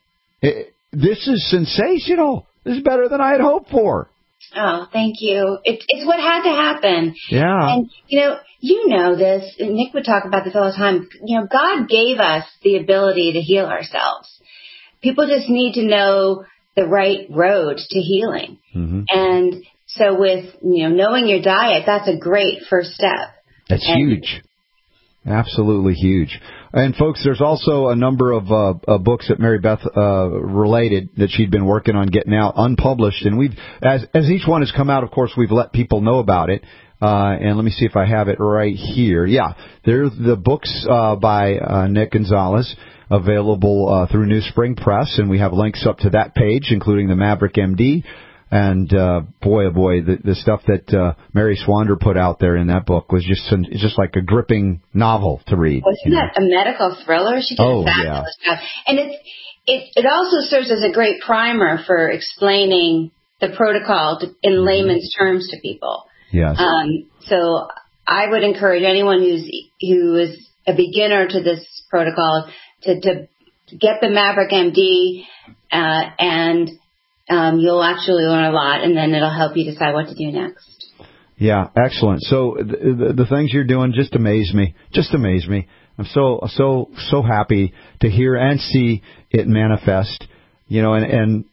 S8: it, this is sensational. This is better than I had hoped for.
S10: Oh, thank you. It, it's what had to happen.
S8: Yeah.
S10: And, you know, you know this, and Nick would talk about this all the time. You know, God gave us the ability to heal ourselves. People just need to know the right road to healing. Mm-hmm. And so with, you know, knowing your diet, that's a great first step.
S8: That's
S10: and
S8: huge. Absolutely huge. And folks, there's also a number of uh, uh, books that Mary Beth uh, related that she'd been working on getting out unpublished. And we've, as as each one has come out, of course, we've let people know about it. Uh, and let me see if I have it right here. Yeah, there's the books uh, by uh, Nick Gonzalez, available uh, through New Spring Press, and we have links up to that page, including the Maverick M D. And uh, boy, oh boy, the, the stuff that uh, Mary Swander put out there in that book was just some, it's just like a gripping novel to read.
S10: Wasn't you know? that a medical thriller? She did
S8: oh,
S10: a fabulous
S8: yeah.
S10: job. And it, it, it also serves as a great primer for explaining the protocol to, in layman's terms to people.
S8: Yes.
S10: Um, so I would encourage anyone who's who is a beginner to this protocol to, to get the Maverick M D, uh, and um, you'll actually learn a lot, and then it'll help you decide what to do next.
S8: Yeah, excellent. So the, the, the things you're doing just amaze me, just amaze me. I'm so so so happy to hear and see it manifest. You know, and and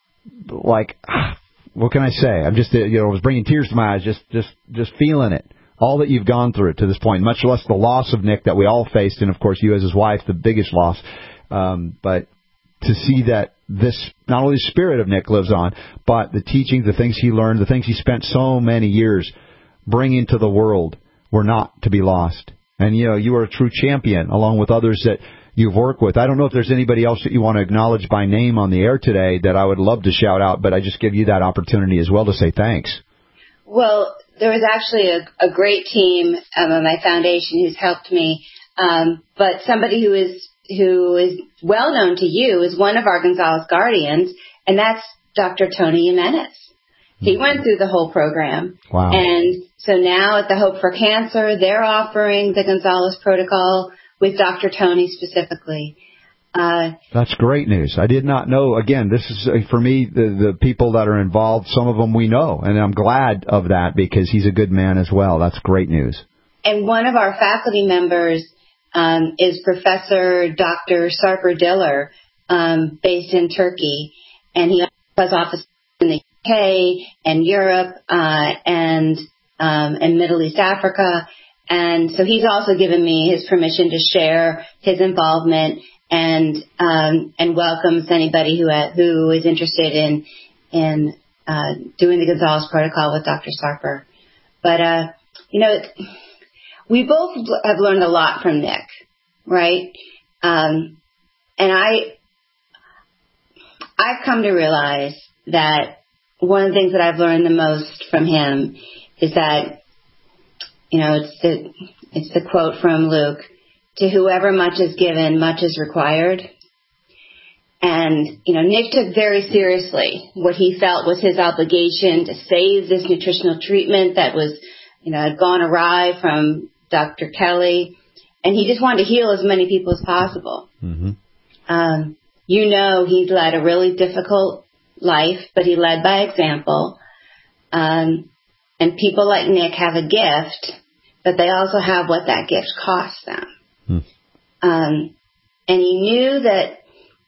S8: like, what can I say? I'm just, you know, I was bringing tears to my eyes, just just just feeling it. All that you've gone through to this point, much less the loss of Nick that we all faced, and of course you as his wife, the biggest loss. Um, but to see that this, not only the spirit of Nick lives on, but the teachings, the things he learned, the things he spent so many years bringing to the world were not to be lost. And, you know, you are a true champion along with others that you've worked with. I don't know if there's anybody else that you want to acknowledge by name on the air today that I would love to shout out, but I just give you that opportunity as well to say thanks.
S10: Well, there was actually a, a great team um, at my foundation who's helped me, um, but somebody who is who is well known to you is one of our Gonzalez Guardians, and that's Doctor Tony Jimenez. He mm-hmm. went through the whole program.
S8: Wow.
S10: And so now at the Hope for Cancer, they're offering the Gonzalez protocol with Doctor Tony specifically. Uh,
S8: That's great news. I did not know. Again, this is, uh, for me, the, the people that are involved, some of them we know, and I'm glad of that because he's a good man as well. That's great news.
S10: And one of our faculty members um, is Professor Doctor Sarper Diller, um, based in Turkey, and he has offices in the U K and Europe uh, and um, and Middle East Africa. And so he's also given me his permission to share his involvement and um, and welcomes anybody who uh, who is interested in in uh, doing the Gonzalez protocol with Doctor Sarper. But uh, you know, we both have learned a lot from Nick, right? Um, and I I've come to realize that one of the things that I've learned the most from him is that, you know, it's the, it's the quote from Luke, to whoever much is given, much is required. And, you know, Nick took very seriously what he felt was his obligation to save this nutritional treatment that was, you know, had gone awry from Doctor Kelly. And he just wanted to heal as many people as possible. Mm-hmm. Um, you know, he's led a really difficult life, but he led by example. Um, and people like Nick have a gift, but they also have what that gift costs them. Hmm. Um, and he knew that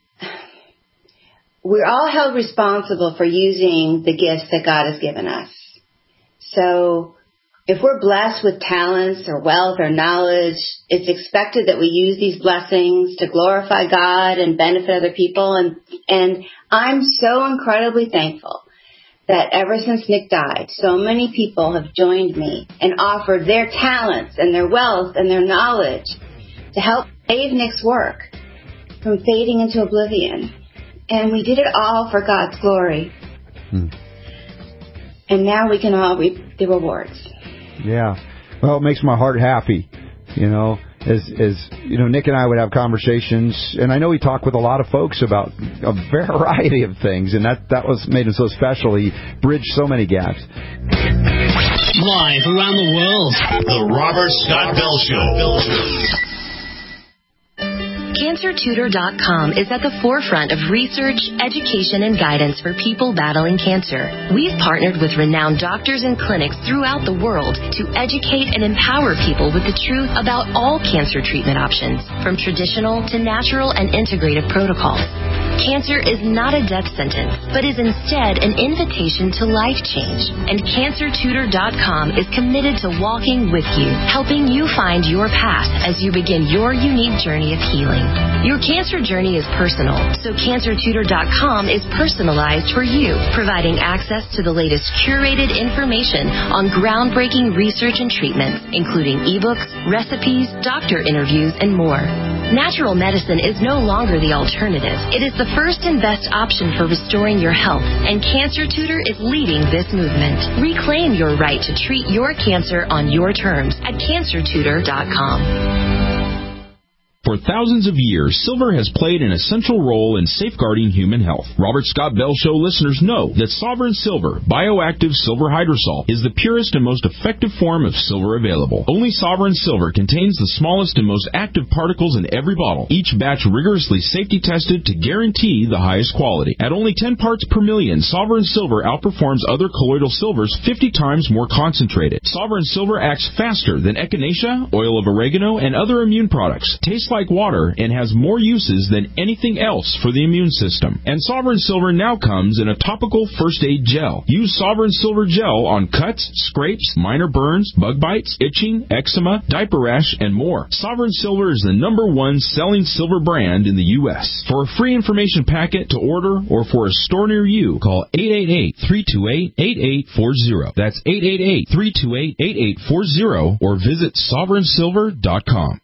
S10: we're all held responsible for using the gifts that God has given us. So if we're blessed with talents or wealth or knowledge, it's expected that we use these blessings to glorify God and benefit other people. And, and I'm so incredibly thankful that ever since Nick died, so many people have joined me and offered their talents and their wealth and their knowledge to help save Nick's work from fading into oblivion. And we did it all for God's glory. Hmm. And now we can all reap the rewards. Yeah.
S8: Well, it makes my heart happy, you know, as, as, you know, Nick and I would have conversations, and I know he talked with a lot of folks about a variety of things, and that, that was made him so special. He bridged so many gaps.
S3: Live around the world, the Robert Scott Bell Show.
S1: Cancer Tutor dot com is at the forefront of research, education, and guidance for people battling cancer. We've partnered with renowned doctors and clinics throughout the world to educate and empower people with the truth about all cancer treatment options, from traditional to natural and integrative protocols. Cancer is not a death sentence, but is instead an invitation to life change. And Cancer Tutor dot com is committed to walking with you, helping you find your path as you begin your unique journey of healing. Your cancer journey is personal, so Cancer Tutor dot com is personalized for you, providing access to the latest curated information on groundbreaking research and treatments, including ebooks, recipes, doctor interviews, and more. Natural medicine is no longer the alternative. It is the first and best option for restoring your health, and Cancer Tutor is leading this movement. Reclaim your right to treat your cancer on your terms at Cancer Tutor dot com.
S12: For thousands of years, silver has played an essential role in safeguarding human health. Robert Scott Bell Show listeners know that Sovereign Silver, bioactive silver hydrosol, is the purest and most effective form of silver available. Only Sovereign Silver contains the smallest and most active particles in every bottle, each batch rigorously safety tested to guarantee the highest quality. At only ten parts per million, Sovereign Silver outperforms other colloidal silvers fifty times more concentrated. Sovereign Silver acts faster than echinacea, oil of oregano, and other immune products. Tastes like water and has more uses than anything else for the immune system. And Sovereign Silver now comes in a topical first aid gel. Use Sovereign Silver gel on cuts, scrapes, minor burns, bug bites, itching, eczema, diaper rash, and more. Sovereign Silver is the number one selling silver brand in the U S For a free information packet to order or for a store near you, call eight eight eight, three two eight, eight eight four zero. That's eight eight eight, three two eight, eight eight four zero or visit Sovereign Silver dot com.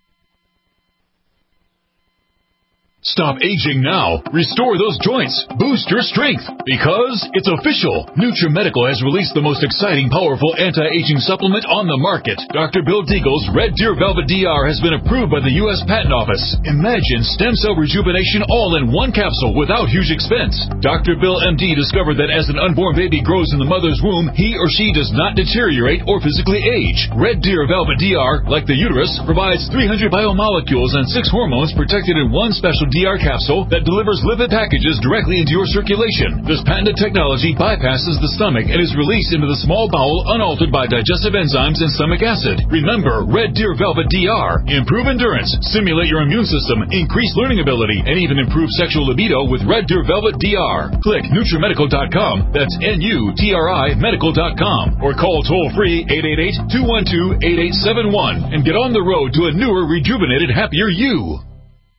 S2: Stop aging now. Restore those joints. Boost your strength. Because it's official. NutriMedical has released the most exciting, powerful anti-aging supplement on the market. Doctor Bill Deagle's Red Deer Velvet D R has been approved by the U S Patent Office. Imagine stem cell rejuvenation all in one capsule without huge expense. Doctor Bill M D discovered that as an unborn baby grows in the mother's womb, he or she does not deteriorate or physically age. Red Deer Velvet D R, like the uterus, provides three hundred biomolecules and six hormones protected in one special D R capsule that delivers lipid packages directly into your circulation. This patented technology bypasses the stomach and is released into the small bowel unaltered by digestive enzymes and stomach acid. Remember, Red Deer Velvet D R. Improve endurance, stimulate your immune system, increase learning ability, and even improve sexual libido with Red Deer Velvet D R. Click NutriMedical dot com. That's N U T R I Medical dot com. Or call toll-free eight eight eight, two one two, eight eight seven one and get on the road to a newer, rejuvenated, happier you.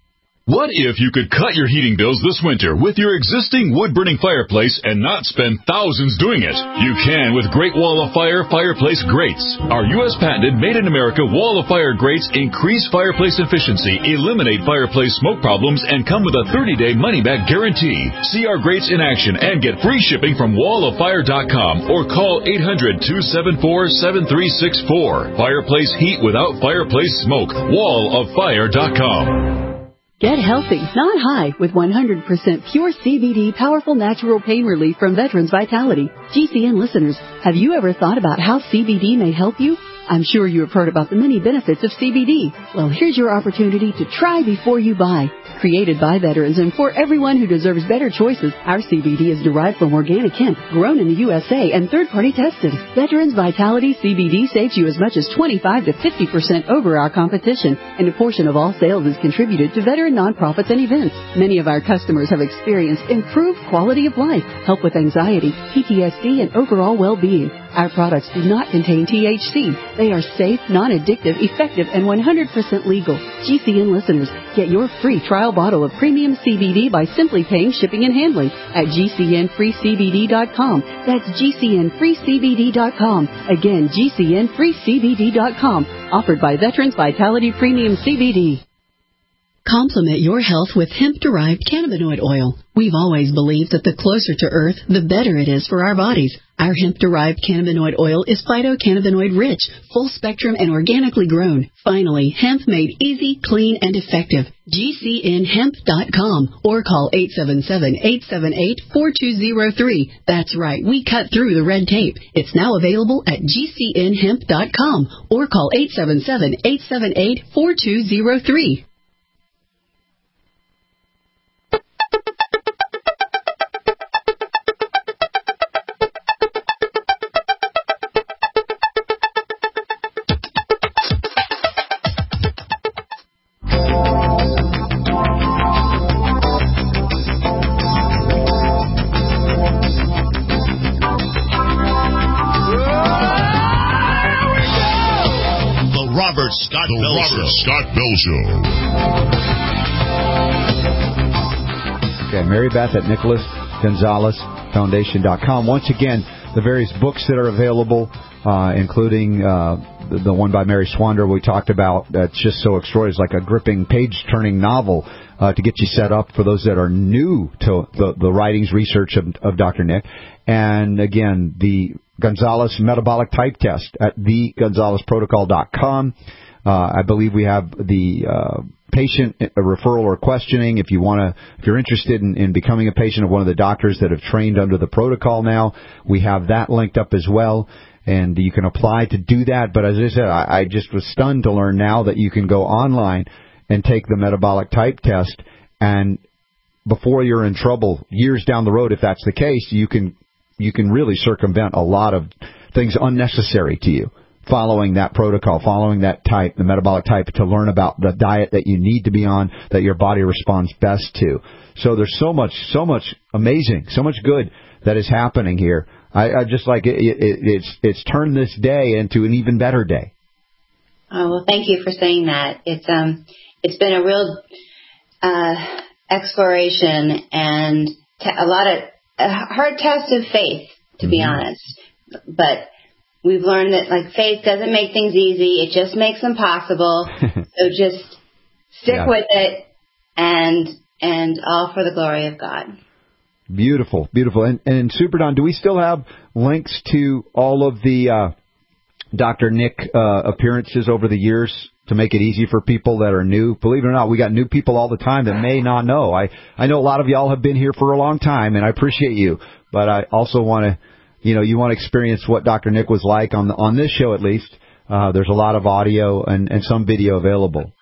S2: What if you could cut your heating bills this winter with your existing wood-burning fireplace and not spend thousands doing it? You can with Great Wall of Fire fireplace grates. Our U S patented made-in-America Wall of Fire grates increase fireplace efficiency, eliminate fireplace smoke problems, and come with a thirty-day money-back guarantee. See our grates in action and get free shipping from wall of fire dot com or call eight hundred, two seven four, seven three six four. Fireplace heat without fireplace smoke. wall of fire dot com.
S4: Get healthy, not high, with one hundred percent pure C B D powerful natural pain relief from Veterans Vitality. G C N listeners, have you ever thought about how C B D may help you? I'm sure you have heard about the many benefits of C B D. Well, here's your opportunity to try before you buy. Created by veterans and for everyone who deserves better choices, our C B D is derived from organic hemp, grown in the U S A, and third-party tested. Veterans Vitality C B D saves you as much as twenty-five to fifty percent over our competition, and a portion of all sales is contributed to veteran nonprofits and events. Many of our customers have experienced improved quality of life, help with anxiety, P T S D, and overall well-being. Our products do not contain T H C. They are safe, non-addictive, effective, and one hundred percent legal. G C N listeners, get your free trial bottle of premium C B D by simply paying shipping and handling at G C N free C B D dot com. That's G C N free C B D dot com. Again, G C N free C B D dot com. Offered by Veterans Vitality Premium C B D. Complement your health with hemp-derived cannabinoid oil. We've always believed that the closer to Earth, the better it is for our bodies. Our hemp-derived cannabinoid oil is phytocannabinoid-rich, full-spectrum, and organically grown. Finally, hemp made easy, clean, and effective. G C N hemp dot com or call eight seven seven, eight seven eight, four two zero three. That's right, we cut through the red tape. It's now available at G C N hemp dot com or call eight seven seven, eight seven eight, four two zero three.
S3: Scott the Bell Robert Show. Scott Bell Show.
S8: Okay, Mary Beth at Nicholas Gonzalez Foundation dot com. Once again, the various books that are available, uh, including uh, the, the one by Mary Swander we talked about. That's just so extraordinary. It's like a gripping, page-turning novel uh, to get you set up for those that are new to the, the writings, research of, of Doctor Nick. And again, the Gonzalez Metabolic Type Test at the gonzalez protocol dot com. Uh, I believe we have the uh, patient referral or questioning. If you want to, if you're interested in, in becoming a patient of one of the doctors that have trained under the protocol now, we have that linked up as well. And you can apply to do that. But as I said, I, I just was stunned to learn now that you can go online and take the metabolic type test, and before you're in trouble years down the road, if that's the case, you can you can really circumvent a lot of things unnecessary to you, following that protocol, following that type, the metabolic type, to learn about the diet that you need to be on, that your body responds best to. So there's so much, so much amazing, so much good that is happening here. I, I just like it, it, it's it's turned this day into an even better day.
S10: Oh, well, thank you for saying that. It's um, it's been a real uh, exploration and te- a lot of a hard test of faith, to mm-hmm. be honest. But we've learned that, like, faith doesn't make things easy. It just makes them possible. So just stick yeah. with it, and and all for the glory of God.
S8: Beautiful, beautiful. And, and Super Don, do we still have links to all of the uh, Doctor Nick uh, appearances over the years to make it easy for people that are new? Believe it or not, we got new people all the time that may not know. I, I know a lot of y'all have been here for a long time, and I appreciate you. But I also want to, you know, you want to experience what Doctor Nick was like on the, on this show at least. Uh, there's a lot of audio and, and some video available.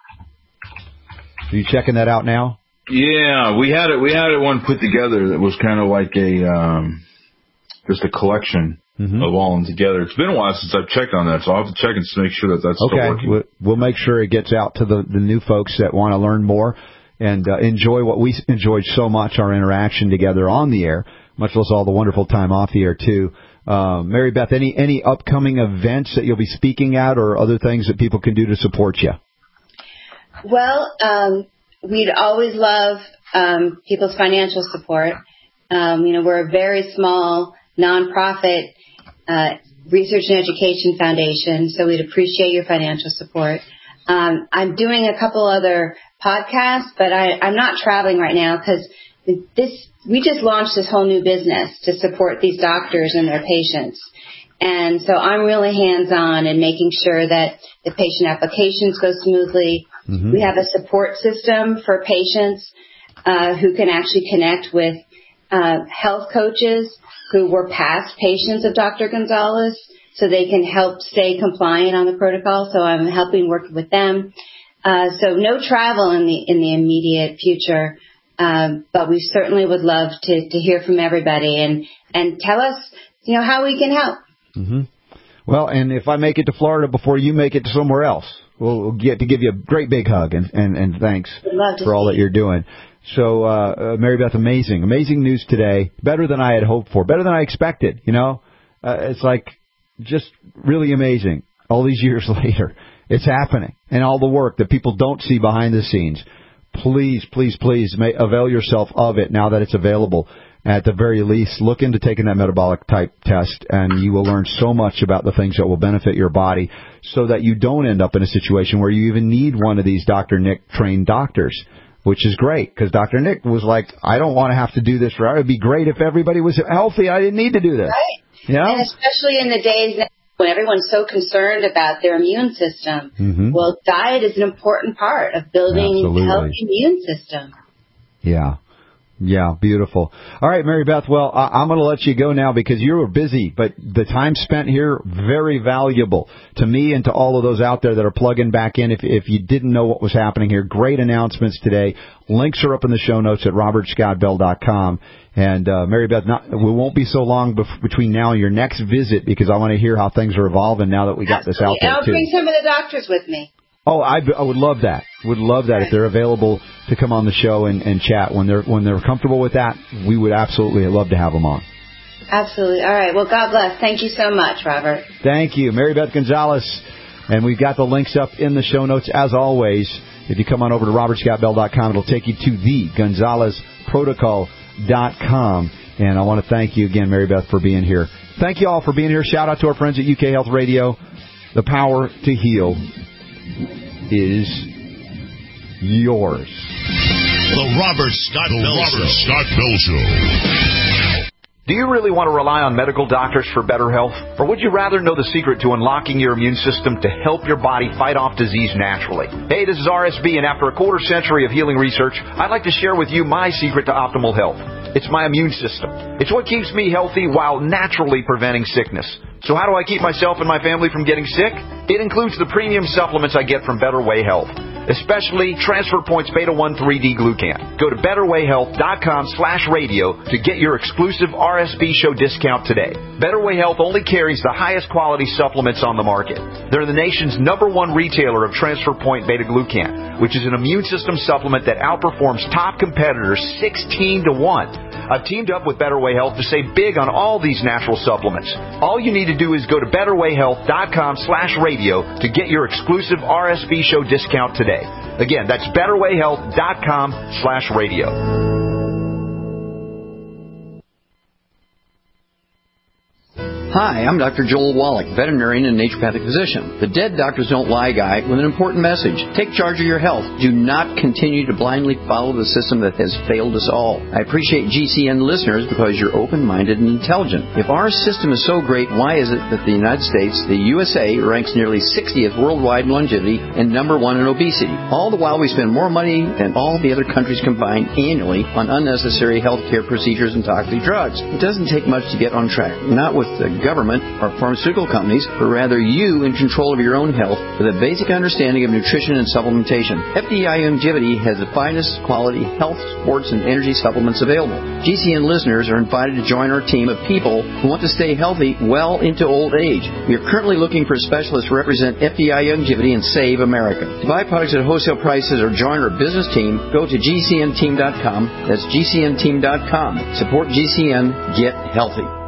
S8: Are you checking that out now?
S9: Yeah, we had it. We had it one put together that was kind of like a um, just a collection mm-hmm. of all of them together. It's been a while since I've checked on that, so I'll have to check and make sure that that's
S8: okay.
S9: still working.
S8: We'll, we'll make sure it gets out to the, the new folks that want to learn more and uh, enjoy what we enjoyed so much, our interaction together on the air, much less all the wonderful time off the air too. Uh, Mary Beth, any any upcoming events that you'll be speaking at, or other things that people can do to support you?
S10: Well, um, we'd always love um, people's financial support. Um, you know, we're a very small nonprofit uh, research and education foundation, so we'd appreciate your financial support. Um, I'm doing a couple other podcasts, but I, I'm not traveling right now because this we just launched this whole new business to support these doctors and their patients. And so I'm really hands-on in making sure that the patient applications go smoothly. Mm-hmm. We have a support system for patients uh, who can actually connect with uh, health coaches who were past patients of Doctor Gonzalez, so they can help stay compliant on the protocol. So I'm helping work with them. Uh, so no travel in the in the immediate future, um, but we certainly would love to, to hear from everybody and, and tell us, you know, how we can help.
S8: Mm-hmm. Well, and if I make it to Florida before you make it to somewhere else, we'll get to give you a great big hug and, and, and thanks for all that you're doing. So, uh, uh, Mary Beth, amazing, amazing news today. Better than I had hoped for, better than I expected, you know. Uh, it's like just really amazing. All these years later, it's happening. And all the work that people don't see behind the scenes. Please, please, please may avail yourself of it now that it's available. At the very least, look into taking that metabolic type test, and you will learn so much about the things that will benefit your body so that you don't end up in a situation where you even need one of these Doctor Nick trained doctors, which is great because Doctor Nick was like, I don't want to have to do this. It would be great if everybody was healthy. I didn't need to do this.
S10: Right.
S8: You know?
S10: And especially in the days now when everyone's so concerned about their immune system. Mm-hmm. Well, diet is an important part of building
S8: Absolutely.
S10: a healthy immune system.
S8: Yeah. Yeah, beautiful. All right, Mary Beth, well, I- I'm going to let you go now because you were busy, but the time spent here, very valuable to me and to all of those out there that are plugging back in. If, if you didn't know what was happening here, great announcements today. Links are up in the show notes at robert scott bell dot com. And, uh, Mary Beth, not, we won't be so long bef- between now and your next visit because I want to hear how things are evolving now that we got
S10: Absolutely.
S8: this out there,
S10: and I'll
S8: too.
S10: bring some of the doctors with me.
S8: Oh, I, I would love that. Would love that if they're available to come on the show and, and chat when they're when they're comfortable with that. We would absolutely love to have them on.
S10: Absolutely. All right. Well, God bless. Thank you so much, Robert.
S8: Thank you, Mary Beth Gonzalez, and we've got the links up in the show notes as always. If you come on over to robert scott bell dot com, it'll take you to the gonzalez protocol dot com. And I want to thank you again, Mary Beth, for being here. Thank you all for being here. Shout out to our friends at U K Health Radio. The power to heal is yours.
S3: The Robert Scott Bell Show. Scott Bell Show.
S8: Do you really want to rely on medical doctors for better health? Or would you rather know the secret to unlocking your immune system to help your body fight off disease naturally? Hey, this is R S B, and after a quarter century of healing research, I'd like to share with you my secret to optimal health. It's my immune system. It's what keeps me healthy while naturally preventing sickness. So how do I keep myself and my family from getting sick? It includes the premium supplements I get from Better Way Health, especially Transfer Points Beta one three D Glucan. Go to better way health dot com slash radio to get your exclusive R S B show discount today. Better Way Health only carries the highest quality supplements on the market. They're the nation's number one retailer of Transfer Point Beta Glucan, which is an immune system supplement that outperforms top competitors sixteen to one. I've teamed up with Better Way Health to save big on all these natural supplements. All you need to do is go to better way health dot com slash radio to get your exclusive R S B show discount today. Again, that's better way health dot com slash radio.
S5: Hi, I'm Doctor Joel Wallach, veterinarian and naturopathic physician. The Dead Doctors Don't Lie guy with an important message. Take charge of your health. Do not continue to blindly follow the system that has failed us all. I appreciate G C N listeners because you're open-minded and intelligent. If our system is so great, why is it that the United States, the U S A, ranks nearly sixtieth worldwide in longevity and number one in obesity? All the while we spend more money than all the other countries combined annually on unnecessary health care procedures and toxic drugs. It doesn't take much to get on track. Not with the government or pharmaceutical companies, but rather you in control of your own health with a basic understanding of nutrition and supplementation. F D I Longevity has the finest quality health, sports, and energy supplements available. G C N listeners are invited to join our team of people who want to stay healthy well into old age. We are currently looking for specialists to represent F D I Longevity and save America. To buy products at wholesale prices or join our business team, go to G C N team dot com. That's G C N team dot com. Support G C N. Get healthy.